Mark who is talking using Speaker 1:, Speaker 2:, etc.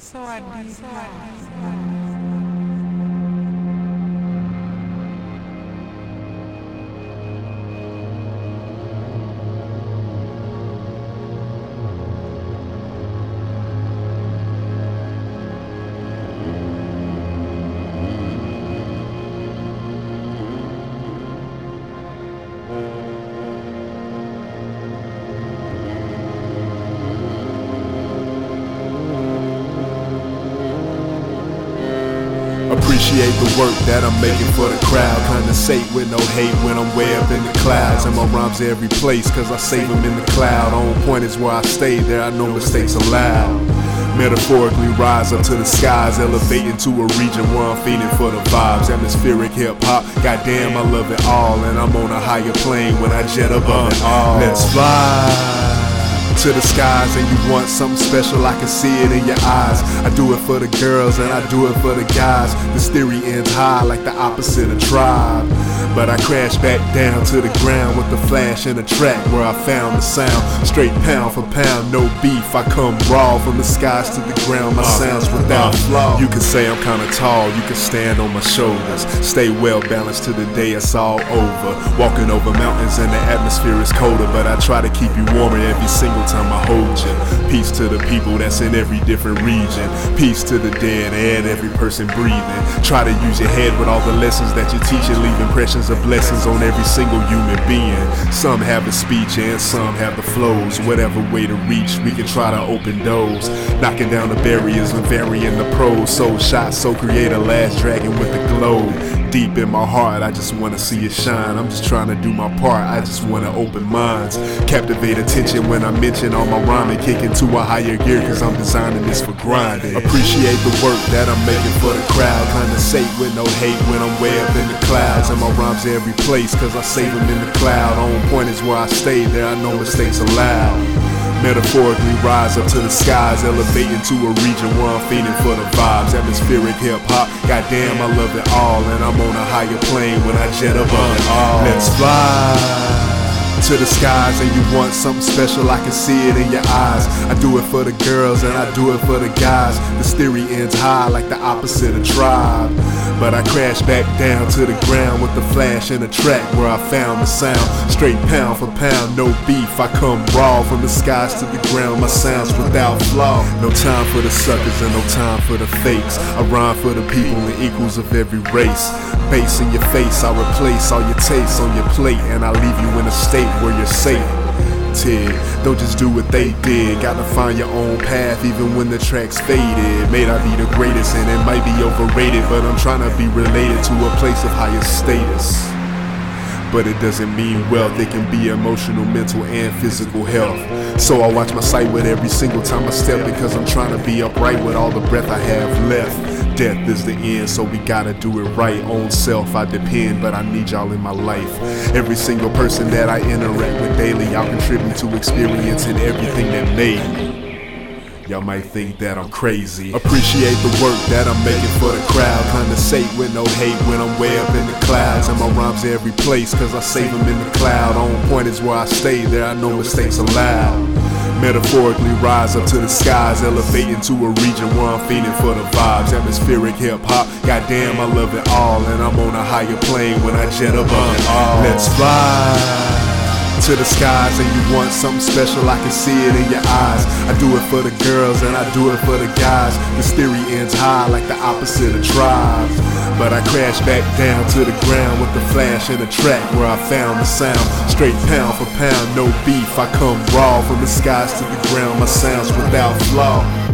Speaker 1: Appreciate the work that I'm making for the crowd. Condensate with no hate when I'm way up in the clouds. And my rhymes are every place, cause I save them in the cloud. On point is where I stay, there are no mistakes allowed. Metaphorically rise up to the skies, elevate into a region where I'm feeding for the vibes. Atmospheric hip-hop, goddamn I love it all. And I'm on a higher plane when I jet above it all. Let's fly to the skies, and you want something special, I can see it in your eyes. I do it for the girls and I do it for the guys. This theory ends high like the opposite of tribe, but I crash back down to the ground with the flash and the track where I found the sound. Straight pound for pound, no beef, I come raw from the skies to the ground. My sounds without flaw. You can say I'm kinda tall, you can stand on my shoulders. Stay well balanced till the day it's all over. Walking over mountains and the atmosphere is colder, but I try to keep you warmer every single time I hold you. Peace to the people that's in every different region. Peace to the dead and every person breathing. Try to use your head with all the lessons that you teach and leave impressions of blessings on every single human being. Some have the speech and some have the flows. Whatever way to reach, we can try to open doors. Knocking down the barriers and varying the pros. Soul shot, so create a last dragon with the glow. Deep in my heart, I just wanna see it shine. I'm just trying to do my part, I just wanna open minds. Captivate attention when I mention all my rhyming. Kick into a higher gear cause I'm designing this for grinding. Appreciate the work that I'm making for the crowd. Condensate with no hate when I'm way up in the clouds. And my rhymes are every place cause I save them in the cloud. On point is where I stay, there are no mistakes allowed. Metaphorically rise up to the skies, elevate into a region where I'm feeding for the vibes. Atmospheric hip-hop, goddamn I love it all. And I'm on a higher plane when I jet above it all. Let's fly to the skies, and you want something special, I can see it in your eyes. I do it for the girls and I do it for the guys. This theory ends high like the opposite of tribe, but I crash back down to the ground with the flash and the track where I found the sound. Straight pound for pound, no beef, I come raw from the skies to the ground. My sounds without flaw. No time for the suckers and no time for the fakes. I rhyme for the people and equals of every race. Bass in your face, I replace all your tastes on your plate, and I leave you in a state where you're safe. Don't just do what they did, gotta find your own path even when the track's faded. May not be the greatest and it might be overrated, but I'm trying to be related to a place of higher status. But it doesn't mean wealth, it can be emotional, mental, and physical health. So I watch my sight with every single time I step, because I'm trying to be upright with all the breath I have left. Death is the end, so we gotta do it right. On self I depend, but I need y'all in my life. Every single person that I interact with daily, I'll contribute to experiencing everything that made me. Y'all might think that I'm crazy. Appreciate the work that I'm making for the crowd. Condensate with no hate when I'm way up in the clouds. And my rhymes are every place cause I save them in the cloud. On point is where I stay, there are no mistakes allowed. Metaphorically rise up to the skies, elevate into a region where I'm feeding for the vibes. Atmospheric hip-hop, goddamn I love it all. And I'm on a higher plane when I jet above it all. Let's fly to the skies, and you want something special, I can see it in your eyes. I do it for the girls and I do it for the guys. This theory ends high like the opposite of tribe, but I crash back down to the ground with the flash and the track where I found the sound. Straight pound for pound, no beef, I come raw from the skies to the ground. My sounds without flaw.